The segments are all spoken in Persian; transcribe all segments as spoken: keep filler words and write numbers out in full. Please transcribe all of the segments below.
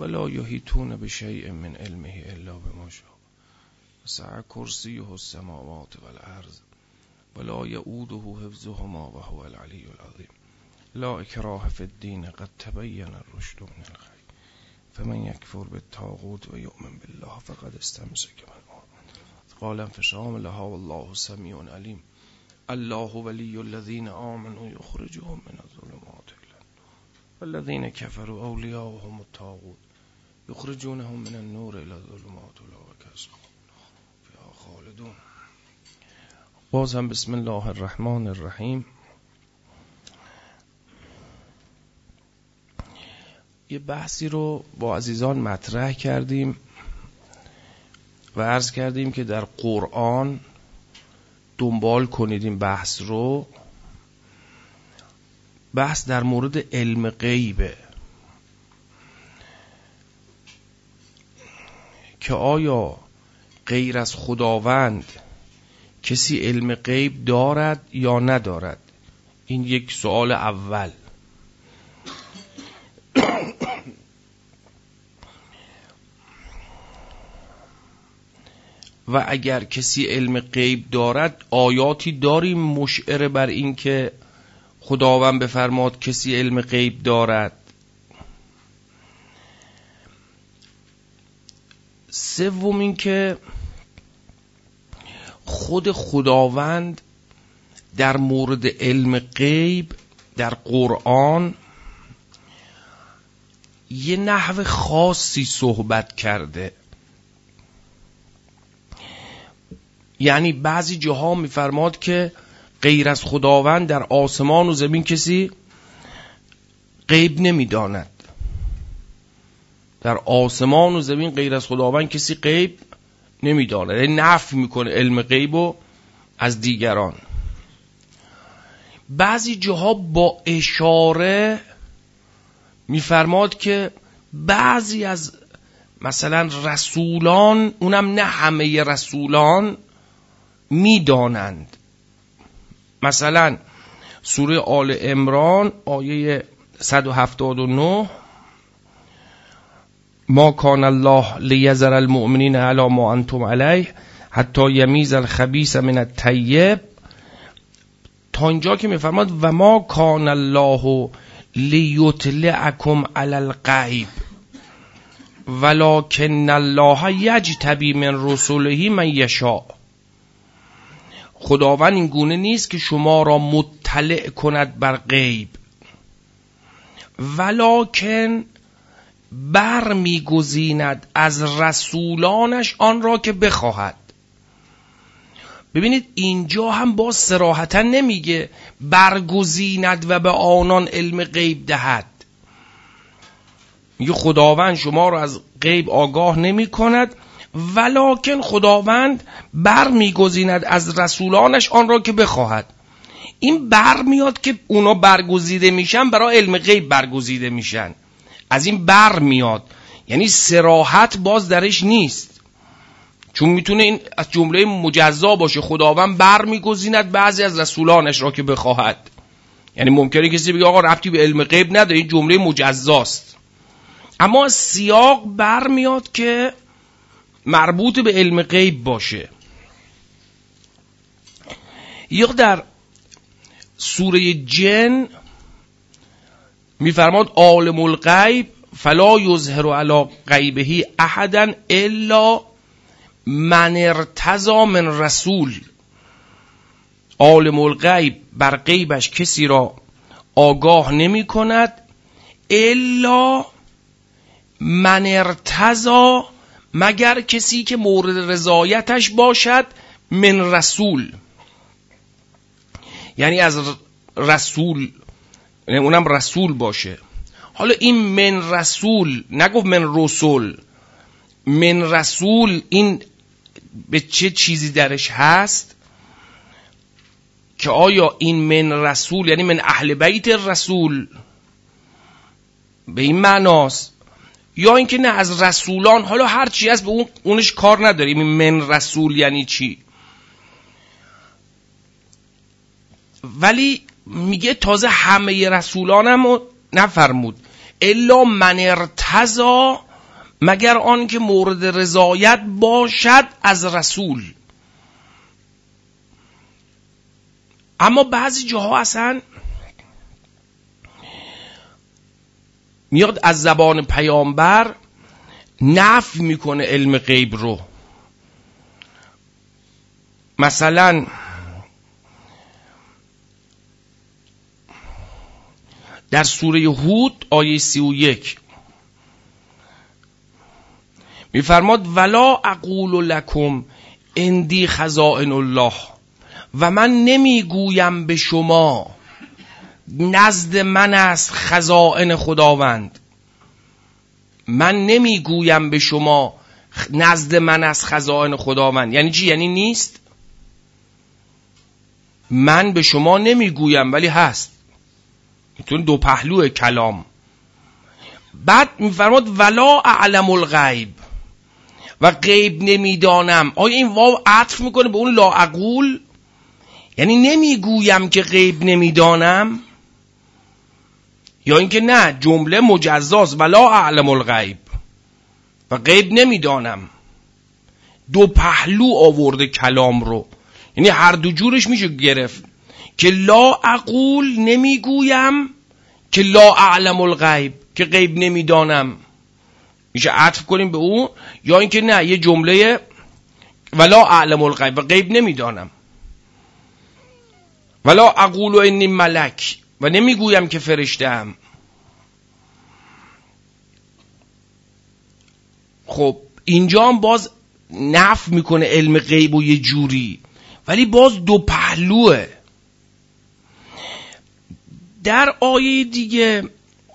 ولا یحیطون بشیء من علمه الا بما شاء وسع کرسیه السماوات والارض ولا یؤوده حفظهما وهو العلی العظیم لا اکراه فی الدین قد تبین الرشد من الغی فمن یکفر بالطاغوت و یؤمن بالله فقد استمسک بالعروة قال انفصام لها والله سمیع علیم الله ولی الذین آمنوا یخرجهم من الظلمات الی والذین کفروا اولیاؤهم الطاغوت یخرجونهم من النور الی الظلمات اولئک اصحاب فیها خالدون. باز هم بسم الله الرحمن الرحیم. یه بحثی رو با عزیزان مطرح کردیم و عرض کردیم که در قرآن دنبال کنید این بحث رو. بحث در مورد علم غیبه که آیا غیر از خداوند کسی علم غیب دارد یا ندارد. این یک سوال اول. و اگر کسی علم غیب دارد آیاتی داریم مشعر بر این که خداوند بفرماد کسی علم غیب دارد. سوم این که خود خداوند در مورد علم غیب در قرآن یه نحو خاصی صحبت کرده. یعنی بعضی جاها میفرماد که غیر از خداوند در آسمان و زمین کسی غیب نمیداند. در آسمان و زمین غیر از خداوند کسی غیب نمیداند، یعنی نفی میکنه علم غیبو از دیگران. بعضی جاها با اشاره میفرماد که بعضی از مثلا رسولان، اونم نه همه رسولان، میدانند. مثلا سوره آل عمران آیه صد و هفتاد و نه ما کان الله لیذر المؤمنین علی ما انتم علیه حتی یمیز الخبیث من الطیب، تا اینجا که میفرماد و ما کان الله لیطلعکم علی الغیب ولکن الله یجتبی من رسله من یشاء. خداوند این گونه نیست که شما را مطلع کند بر غیب، ولکن بر میگزیند از رسولانش آن را که بخواهد. ببینید اینجا هم باز صراحتا نمیگه برگزیند و به آنان علم غیب دهد. میگه خداوند شما را از غیب آگاه نمی کند، ولکن خداوند بر میگزیند از رسولانش آن را که بخواهد. این بر میاد که اونا برگزیده میشن، برای علم غیب برگزیده میشن. از این بر میاد، یعنی صراحت باز درش نیست، چون میتونه این از جمله مجزا باشه. خداوند بر میگزیند بعضی از رسولانش را که بخواهد. یعنی ممکنه کسی بگه آقا ربطی به علم غیب نداره، این جمله مجزاست. اما سیاق بر میاد که مربوط به علم غیب باشه. یا در سوره جن میفرماد عالم الغیب فلا یظهر علی غیبه احدا الا من ارتضی من رسول. عالم الغیب بر غیبش کسی را آگاه نمی کند الا من ارتضی، مگر کسی که مورد رضایتش باشد، من رسول، یعنی از رسول، یعنی اونم رسول باشه. حالا این من رسول نگفت من رسول، من رسول این به چه چیزی درش هست که آیا این من رسول یعنی من اهل بیت رسول به این معناست، یا اینکه نه از رسولان. حالا هر چی هست به اون اونش کار نداریم. من رسول یعنی چی؟ ولی میگه تازه همه رسولانم نفرمود الا من ارتضی مگر آن که مورد رضایت باشد از رسول. اما بعضی جاها اصلا میاد از زبان پیامبر نفی میکنه علم غیب رو. مثلا در سوره هود آیه سی و یک میفرماد ولا اقول لکم عندی خزائن الله، و من نمیگویم به شما نزد من است خزائن خداوند. من نمیگویم به شما نزد من است خزائن خداوند. یعنی چی؟ یعنی نیست. من به شما نمیگویم ولی هست. میتونه دو پهلو کلام. بعد میفرماد ولا اعلم الغیب، و غیب نمیدانم. آیا این واو عطف میکنه به اون لا اقول؟ یعنی نمیگویم که غیب نمیدانم، یا اینکه نه جمله مجزاست ولا اعلم الغیب و غیب نمیدانم. دو پهلو آورده کلام رو، یعنی هر دو جورش میشه گرفت که لا اقول نمیگویم، که لا اعلم الغیب که غیب نمیدانم میشه عطف کنیم به اون، یا اینکه نه یه جمله ولا اعلم الغیب و غیب نمیدانم. ولا اقول انی ملک، و نمیگویم که فرشته‌ام. خب اینجا هم باز نفی میکنه علم غیب و یه جوری، ولی باز دو پهلوه. در آیه دیگه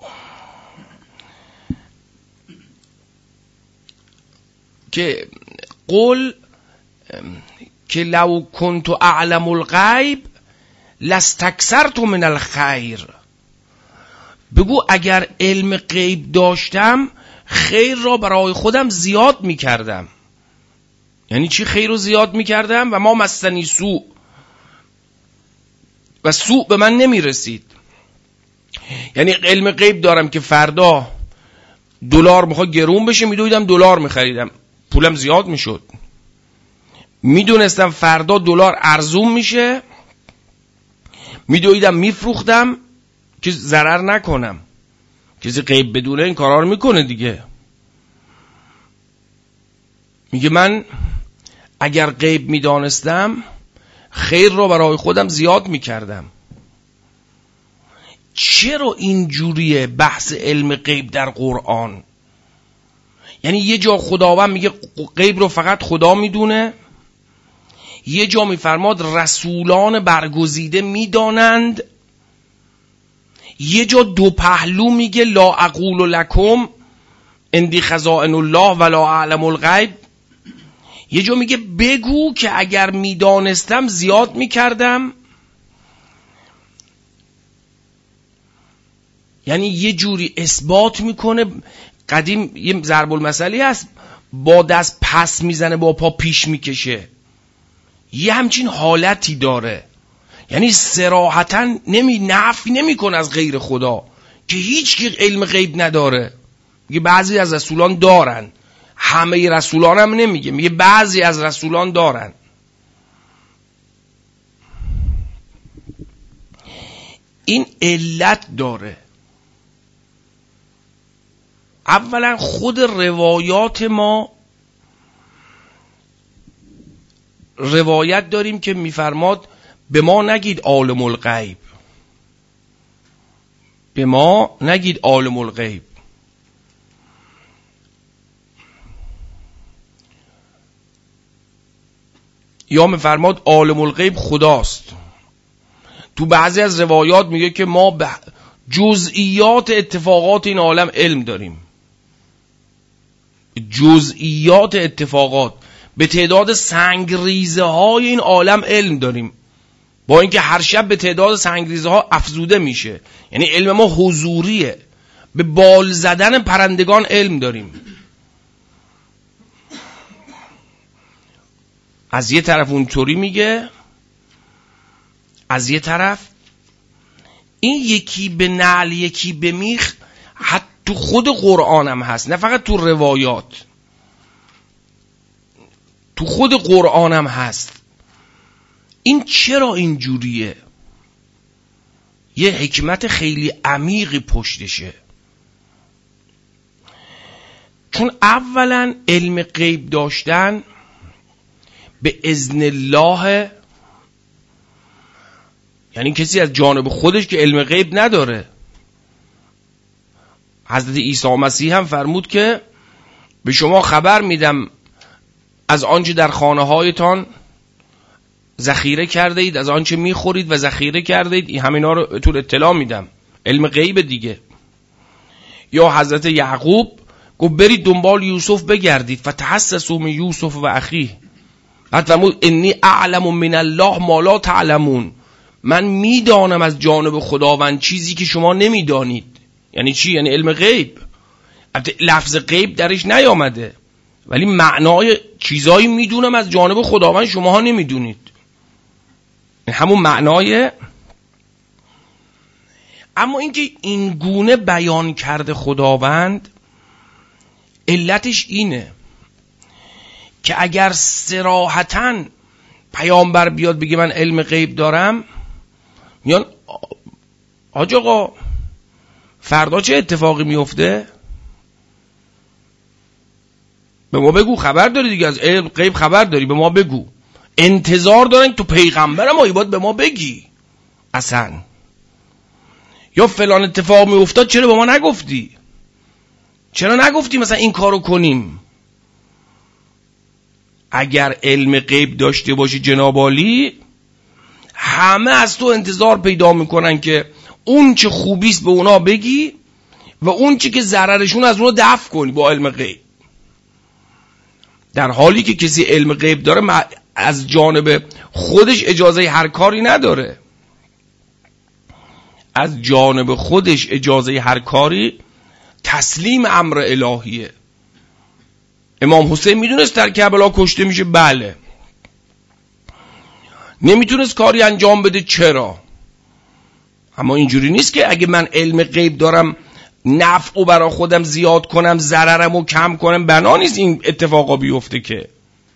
که قل که لو کنت اعلم الغیب لاستکثرت من الخیر، بگو اگر علم غیب داشتم خیر را برای خودم زیاد میکردم. یعنی چی خیر رو زیاد میکردم؟ و ما مسنی سوء، و سوء به من نمیرسید. یعنی علم غیب دارم که فردا دلار میخواد گرون بشه، میدویدم دلار میخریدم، پولم زیاد میشد. میدونستم فردا دلار ارزون میشه، میدویدم میفروختم که ضرر نکنم. کسی غیب بدونه این کارا رو میکنه دیگه. میگه من اگر غیب میدانستم خیر رو برای خودم زیاد میکردم. چرا این جوریه بحث علم غیب در قرآن؟ یعنی یه جا خداوند میگه غیب رو فقط خدا میدونه، یه جا میفرماد رسولان برگزیده میدانند، یه جا دو پهلو میگه لا اقول لکم عندی خزائن الله ولا اعلم الغیب، یه جا میگه بگو که اگر میدانستم زیاد میکردم. یعنی یه جوری اثبات میکنه. قدیم یه ضرب المثلی هست، با دست پس میزنه با پا پیش میکشه، یه همچین حالتی داره. یعنی صراحتا نمی نفی نمی کنه از غیر خدا که هیچ کی علم غیب نداره. میگه بعضی از رسولان دارن، همه رسولان هم نمیگه، میگه بعضی از رسولان دارن. این علت داره. اولا خود روایات ما، روایت داریم که میفرماد به ما نگید عالم الغیب، به ما نگید عالم الغیب. یا میفرماد عالم الغیب خداست. تو بعضی از روایات میگه که ما به جزئیات اتفاقات این عالم علم داریم. جزئیات اتفاقات به تعداد سنگریزه های این عالم علم داریم، با اینکه هر شب به تعداد سنگریزه ها افزوده میشه. یعنی علم ما حضوریه. به بال زدن پرندگان علم داریم. از یه طرف اونطوری میگه، از یه طرف این یکی به نعل یکی به میخ، حتی تو خود قرآن هم هست، نه فقط تو روایات، تو خود قرآن هم هست. این چرا اینجوریه؟ یه حکمت خیلی عمیقی پشتشه. چون اولا علم غیب داشتن به اذن الله، یعنی کسی از جانب خودش که علم غیب نداره. حضرت عیسی مسیح هم فرمود که به شما خبر میدم از آنچه در خانه هایتان ذخیره کرده اید، از آنچه میخورید و ذخیره کرده اید، این همینا رو بهتون اطلاع میدم. علم غیب دیگه. یا حضرت یعقوب گفت برید دنبال یوسف بگردید، فتحسسوا من یوسف و اخیه. بعد فرمود انی اعلم من الله ما لا تعلمون، من میدانم از جانب خداوند چیزی که شما نمیدانید. یعنی چی؟ یعنی علم غیب. لفظ غیب درش نیامده، ولی معنای چیزایی میدونم از جانب خداوند شماها نمیدونید. همون معنای. اما اینکه این گونه بیان کرده خداوند، علتش اینه که اگر صراحتاً پیامبر بیاد بگه من علم غیب دارم، میان حاج آقا فردا چه اتفاقی میفته؟ به ما بگو، خبر داری دیگه، از علم غیب خبر داری، به ما بگو. انتظار دارن تو پیغمبرم آیی باید به ما بگی اصلا. یا فلان اتفاق میافتاد چرا به ما نگفتی؟ چرا نگفتی مثلا این کارو کنیم؟ اگر علم غیب داشته باشی جناب عالی، همه از تو انتظار پیدا میکنن که اون چه خوبیست به اونا بگی و اون چه که ضررشون از اونا دفع کنی با علم غیب. در حالی که کسی علم غیب داره از جانب خودش اجازه هر کاری نداره. از جانب خودش اجازه هر کاری تسلیم امر الهیه. امام حسین میدونست در کربلا کشته میشه؟ بله. نمیتونست کاری انجام بده؟ چرا؟ اما اینجوری نیست که اگه من علم غیب دارم نفع و برا خودم زیاد کنم ضررم رو کم کنم، بنا نیست این اتفاقا بیفته که.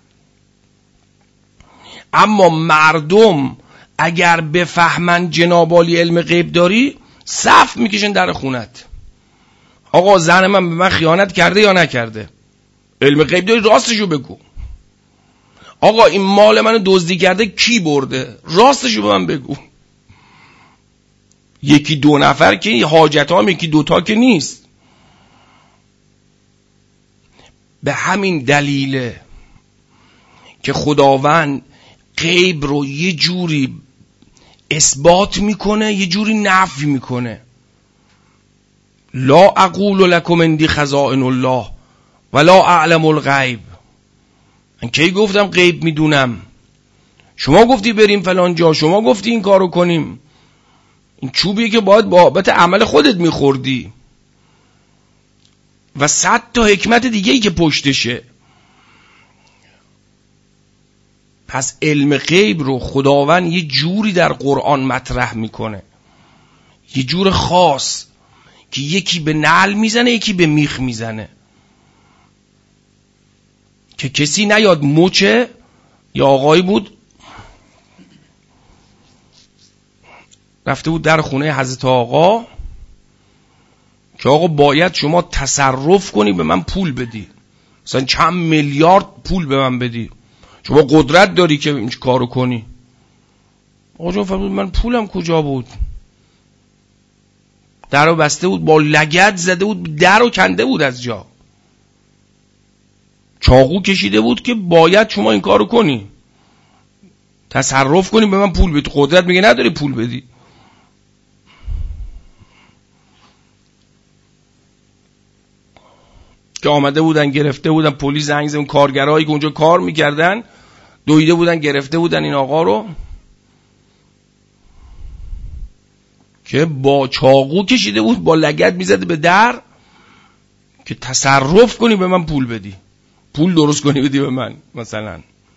اما مردم اگر بفهمن جناب عالی علم غیب داری، صف میکشن در خونت. آقا زن من به من خیانت کرده یا نکرده؟ علم غیب داری، راستشو بگو. آقا این مال منو دزدی کرده، کی برده؟ راستشو به من بگو. یکی دو نفر که حاجت هم یکی دوتا که نیست. به همین دلیله که خداوند غیب رو یه جوری اثبات میکنه، یه جوری نفی میکنه. لا اقول لکم عندی خزائن الله ولا اعلم الغیب. من کی گفتم غیب میدونم؟ شما گفتی بریم فلان جا، شما گفتی این کارو کنیم. این چوبیه که باید بابت عمل خودت میخوردی و صد تا حکمت دیگه‌ای که پشتشه. پس علم غیب رو خداوند یه جوری در قرآن مطرح میکنه، یه جور خاص که یکی به نعل میزنه یکی به میخ میزنه، که کسی نیاد مچه. یا آقایی بود رفته بود در خونه حضرت آقا که آقا باید شما تصرف کنی به من پول بدی، مثلا چند میلیارد پول به من بدی، شما قدرت داری که این کارو کنی. آقا جان فرمود من پولم کجا بود؟ درو بسته بود، با لگد زده بود، درو کنده بود از جا، چاقو کشیده بود که باید شما این کارو کنی، تصرف کنی به من پول بدی. قدرت میگه نداری پول بدی. که آمده بودن گرفته بودن، پلیس زنگ زد، اون کارگرایی که اونجا کار میکردن دویده بودن گرفته بودن این آقا رو که با چاقو کشیده بود، با لگد میزده به در که تصرف کنی به من پول بدی، پول درست کنی بدی به من. مثلا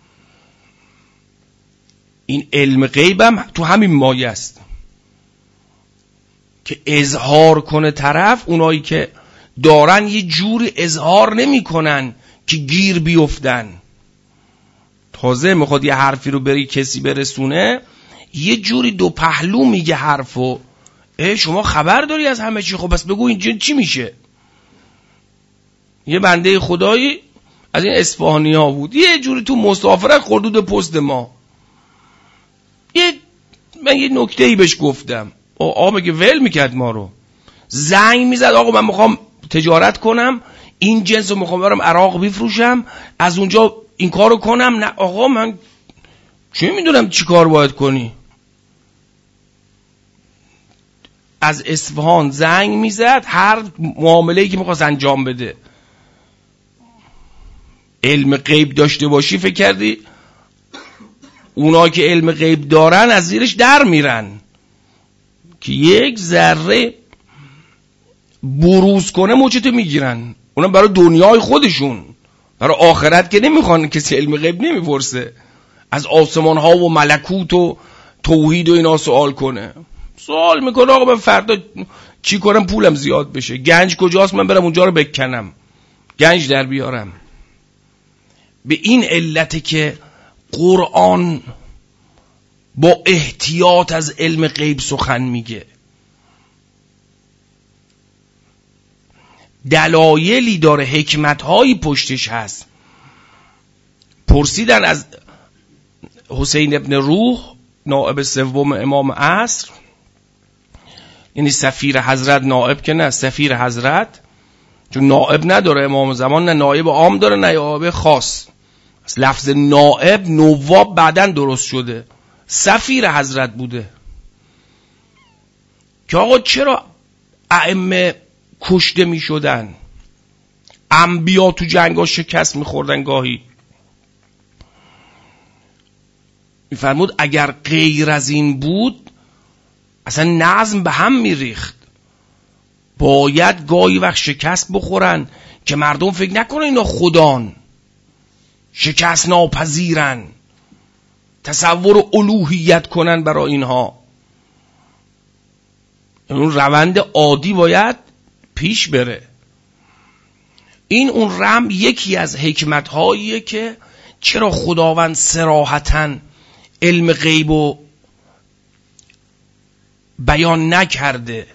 این علم غیبم تو همین مایه است که اظهار کنه طرف، اونایی که دارن یه جوری اظهار نمی کنن که گیر بیفتن. تازه میخواد یه حرفی رو بری کسی برسونه، یه جوری دو پهلو میگه حرفو. اه شما خبر داری از همه چی؟ خب بس بگو اینجا چی میشه. یه بنده خدایی از این اصفهانی ها بود، یه جوری تو مسافرت خردود پست ما، یه من یه نکته‌ای بهش گفتم، آقا میگه ول میکرد ما رو، زنگ میزد آقا من میخوام تجارت کنم، این جنس رو میخوام برم عراق بفروشم، از اونجا این کارو کنم. نه آقا من چه میدونم چی کار باید کنی. از اصفهان زنگ میزد هر معامله‌ای که میخواست انجام بده. علم غیب داشته باشی فکر کردی اونا که علم غیب دارن از زیرش در میرن که یک ذره بروز کنه موچتو میگیرن. اونا برای دنیای خودشون، برای آخرت که نمیخوان، کسی علم غیب نمیپرسه از آسمان ها و ملکوت و توحید و اینا سوال کنه. سوال میکنه آقا من فردا چی کنم پولم زیاد بشه، گنج کجاست من برم اونجا رو بکنم گنج در بیارم. به این علت که قرآن با احتیاط از علم غیب سخن میگه. دلایلی داره، حکمتهایی پشتش هست. پرسیدن از حسین ابن روح نائب سوم امام عصر، یعنی سفیر حضرت، نائب که نه سفیر حضرت، چون نائب نداره امام زمان، نه نائب عام داره نه نائب خاص. لفظ نائب نواب بعدن درست شده، سفیر حضرت بوده. که آقا چرا ائمه کشته می شدن، انبیا تو جنگ ها شکست می خوردن گاهی؟ می فرمود اگر غیر از این بود اصلا نظم به هم می ریخت. باید گاهی وقت شکست بخورن که مردم فکر نکنن اینا خدان، شکست ناپذیرن، تصور الوهیت کنن برای اینها. اون روند عادی باید پیش بره. این اون رم یکی از حکمت‌هاییه که چرا خداوند صراحتاً علم غیب رو بیان نکرده،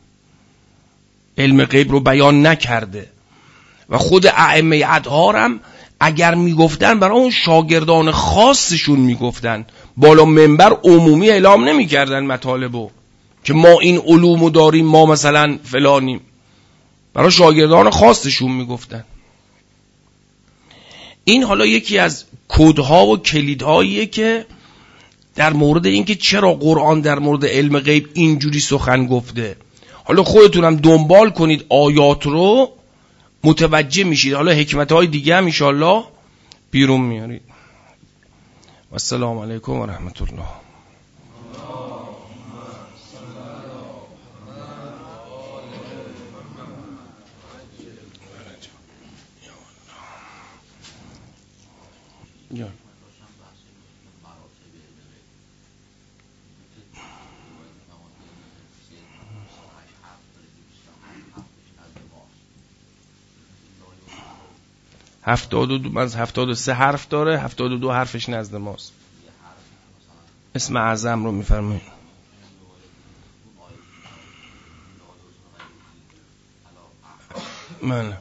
علم غیب رو بیان نکرده. و خود ائمه اطهار هم اگر میگفتن برای اون شاگردان خاصشون میگفتن، بالا منبر عمومی اعلام نمیکردن مطالبو که ما این علومو داریم، ما مثلا فلانیم. برای شاگردان خاصشون میگفتن. این حالا یکی از کدها و کلیدهاییه که در مورد اینکه چرا قرآن در مورد علم غیب اینجوری سخن گفته. حالا خودتونم دنبال کنید آیات رو، متوجه میشید. حالا حکمتهای دیگه هم انشاءالله بیرون میارید. و السلام علیکم و رحمت الله. یا هفتاد و دو از هفتاد و سه حرف داره، هفتاد و دو حرفش نزد ماست. اسم اعظم رو میفرمایید. من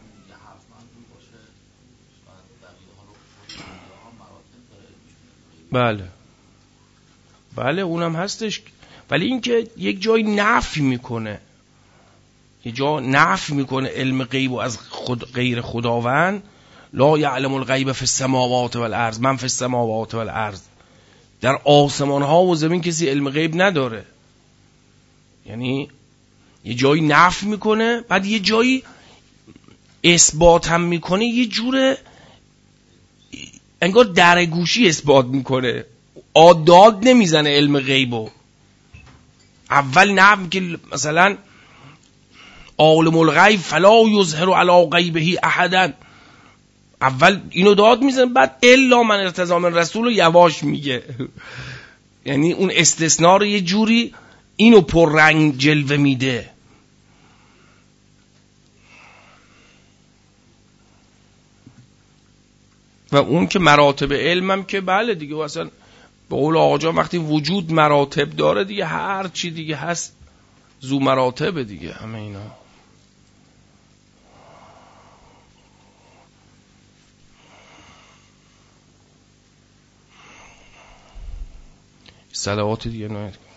بله بله اونم هستش، ولی اینکه یک جای نفی میکنه، یک جا نفی میکنه علم غیب و از خود غیر خداوند. لا یعلم الغیب فی السماوات والارض، من فی السماوات والارض. در آسمان ها و زمین کسی علم غیب نداره. یعنی یه جایی نفی میکنه، بعد یه جایی اثبات هم میکنه، یه جوره انگار درگوشی اثبات میکنه، آداد نمیزنه علم غیبو. اول نفی که مثلا عالم الغیب فلا یظهر علی غیبه احدا، اول اینو داد میزنه، بعد الا من ارتضی من رسول رو یواش میگه. یعنی اون استثناء رو یه جوری اینو پر رنگ جلوه میده. و اون که مراتب علمم که بله دیگه، اصلا به قول آقا جان وقتی وجود مراتب داره دیگه هر چی دیگه هست زو مراتب دیگه همه اینا. صلوات دیگه نهید.